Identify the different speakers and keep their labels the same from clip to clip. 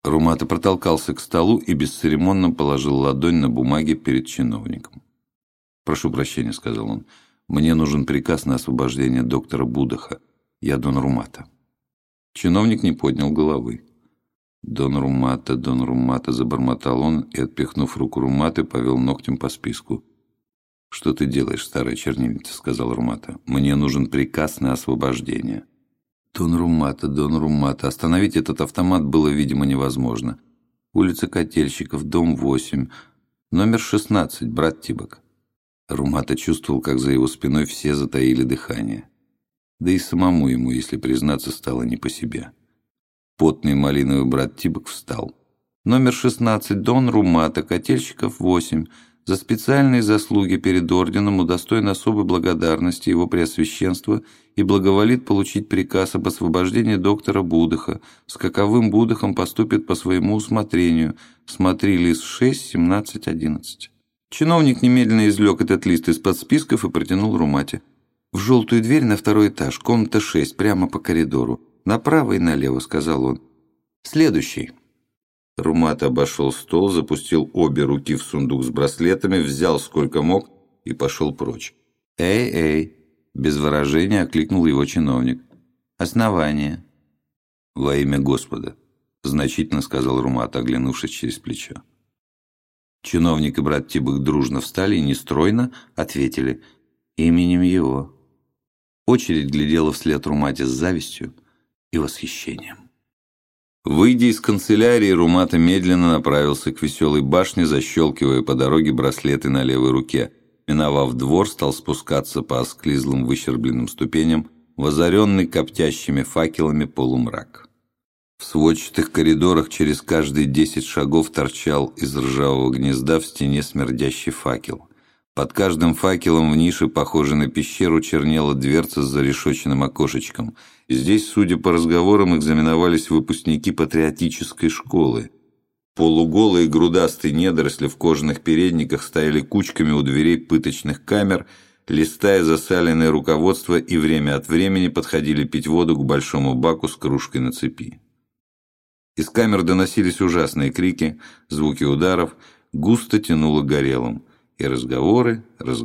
Speaker 1: Румата протолкался к столу и бесцеремонно положил ладонь на бумаге перед чиновником. «Прошу прощения», — сказал он. «Мне нужен приказ на освобождение доктора Будаха. Я Дон Румата». Чиновник не поднял головы. Дон Румата», — забормотал он и, отпихнув руку Руматы, повел ногтем по списку. «Что ты делаешь, старая чернильница?» — сказал Румата. «Мне нужен приказ на освобождение». Дон Румата. Остановить этот автомат было, видимо, невозможно. Улица Котельщиков, дом 8, номер 16, брат Тибок. Румата чувствовал, как за его спиной все затаили дыхание. Да и самому ему, если признаться, стало не по себе. Потный малиновый брат Тибок встал. Номер 16, Дон Румата, Котельщиков, 8. За специальные заслуги перед орденом удостоен особой благодарности его преосвященства и благоволит получить приказ об освобождении доктора Будаха. С каковым Будахом поступит по своему усмотрению. Смотри лист 6, 17, 11. Чиновник немедленно извлек этот лист из-под списков и протянул Румате. «В желтую дверь на 2-й этаж, комната 6, прямо по коридору. Направо и налево», — сказал он. «Следующий». Румата обошел стол, запустил обе руки в сундук с браслетами, взял сколько мог и пошел прочь. «Эй!» — без выражения окликнул его чиновник. «Основание». «Во имя Господа», — значительно сказал Румата, оглянувшись через плечо. Чиновник и брат Тибок дружно встали и нестройно ответили «именем его». Очередь глядела вслед Румате с завистью и восхищением. Выйдя из канцелярии, Румата медленно направился к Веселой башне, защелкивая по дороге браслеты на левой руке. Миновав двор, стал спускаться по осклизлым выщербленным ступеням в озаренный коптящими факелами полумрак. В сводчатых коридорах через каждые 10 шагов торчал из ржавого гнезда в стене смердящий факел. Под каждым факелом в нише, похожей на пещеру, чернела дверца с зарешоченным окошечком. Здесь, судя по разговорам, экзаменовались выпускники патриотической школы. Полуголые грудастые недоросли в кожаных передниках стояли кучками у дверей пыточных камер, листая засаленное руководство, и время от времени подходили пить воду к большому баку с кружкой на цепи. Из камер доносились ужасные крики, звуки ударов, густо тянуло горелым. И разговоры.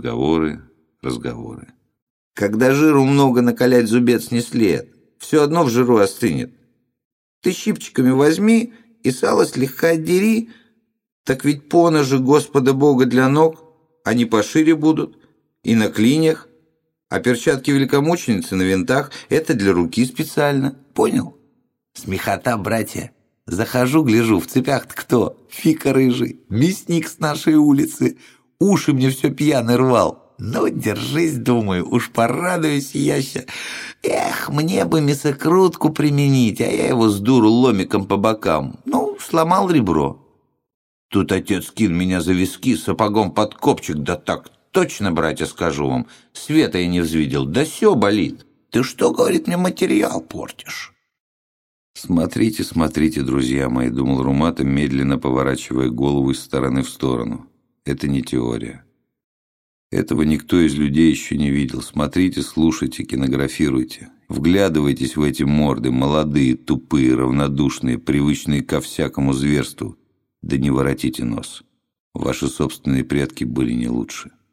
Speaker 1: «Когда жиру много, накалять зубец не след. Все одно в жиру остынет. Ты щипчиками возьми и сало слегка отдери, так ведь поножи Господа Бога для ног, они пошире будут, и на клиньях, а перчатки великомученицы на винтах — это для руки специально. Понял? Смехота, братья. Захожу, гляжу, в цепях-то кто? Фика рыжий, мясник с нашей улицы. Уши мне все пьяный рвал. Ну, держись, думаю, уж порадуюсь яща. Эх, мне бы мясокрутку применить, а я его с дуру ломиком по бокам. Ну, сломал ребро. Тут отец кинул меня за виски сапогом под копчик, да так точно, братья, скажу вам, света я не взвидел, да все болит. Ты что, говорит, мне материал портишь? Смотрите, друзья мои, думал Румата, медленно поворачивая голову из стороны в сторону. Это не теория. Этого никто из людей еще не видел. Смотрите, слушайте, кинографируйте. Вглядывайтесь в эти морды, молодые, тупые, равнодушные, привычные ко всякому зверству. Да не воротите нос. Ваши собственные предки были не лучше.